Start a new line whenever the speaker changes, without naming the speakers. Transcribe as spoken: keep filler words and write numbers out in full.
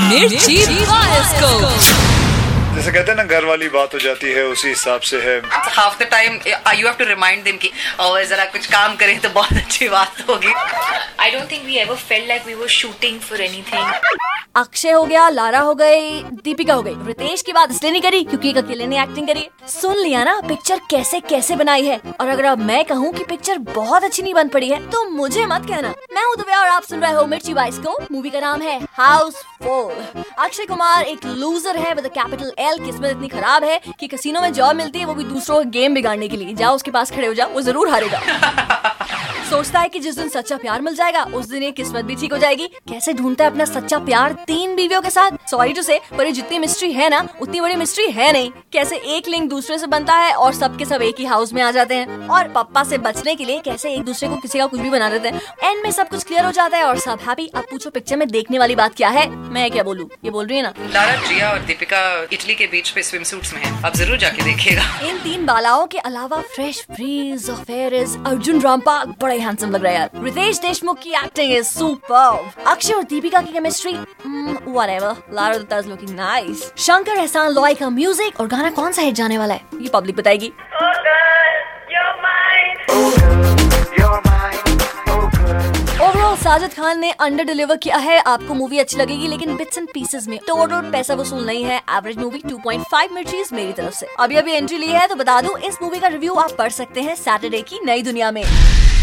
मिर्ची बाइस्कोप।
जैसे कहते हैं ना, घर वाली बात हो जाती है, उसी हिसाब से है।
Half the time you have to remind them कि और जरा कुछ काम करें तो बहुत अच्छी बात होगी।
I don't think we ever felt like we were shooting for anything.
Akshay हो गया, लारा हो गई, दीपिका हो गई। रितेश की बात इसलिए नहीं करी क्योंकि एक अकेले ने एक्टिंग करी। सुन लिया ना पिक्चर कैसे कैसे बनाई है। और अगर अब मैं कहूँ कि पिक्चर बहुत अच्छी नहीं बन पड़ी है तो मुझे मत कहना। मैं हूँ दिव्या और आप सुन रहे हो मिर्ची बाइस्कोप। मूवी का नाम है हाउसफुल। अक्षय कुमार एक लूजर है विद अ कैपिटल एल। किस्मत इतनी खराब है कि कैसीनो में जॉब मिलती है, वो भी दूसरों का गेम बिगाड़ने के लिए। जाओ उसके पास खड़े हो जाओ, वो जरूर हारेगा। सोचता है कि जिस दिन सच्चा प्यार मिल जाएगा उस दिन ये किस्मत भी ठीक हो जाएगी। कैसे ढूंढता है अपना सच्चा प्यार तीन बीवियों के साथ। सॉरी टू से, पर ये जितनी मिस्ट्री है ना उतनी बड़ी मिस्ट्री है नहीं। कैसे एक लिंक दूसरे से बनता है और सब के सब एक ही हाउस में आ जाते हैं। और पप्पा से बचने के लिए कैसे एक दूसरे को किसी का कुछ भी बना देते हैं। एंड में सब कुछ क्लियर हो जाता है और सब हैप्पी। अब पूछो पिक्चर में देखने वाली बात क्या है। मैं क्या बोलूँ, ये बोल रही है ना।
लारा, जिया और दीपिका इटली के बीच पे स्विम सूट्स में है। आप जरूर जाके देखिएगा।
इन तीन बालाओं के अलावा fresh breeze of air is Arjun Rampal. बड़ा ही हैंडसम लग रहा है यार। रितेश देशमुख की एक्टिंग इज सुपर्ब। अक्षय और दीपिका की chemistry whatever. Lara Dutta is looking nice. Shankar Ehsaan Loy का म्यूजिक। और गाना कौन सा हिट जाने वाला है ये पब्लिक बताएगी। ओवरऑल साजिद खान ने अंडर डिलीवर किया है। आपको मूवी अच्छी लगेगी लेकिन बिट्स एंड पीसेस में। टोटल पैसा वसूल नहीं है। Average movie two point five मिर्चीज मेरी तरफ से। अभी अभी एंट्री ली है तो बता दूं, इस मूवी का रिव्यू आप पढ़ सकते हैं सैटरडे की नई दुनिया में।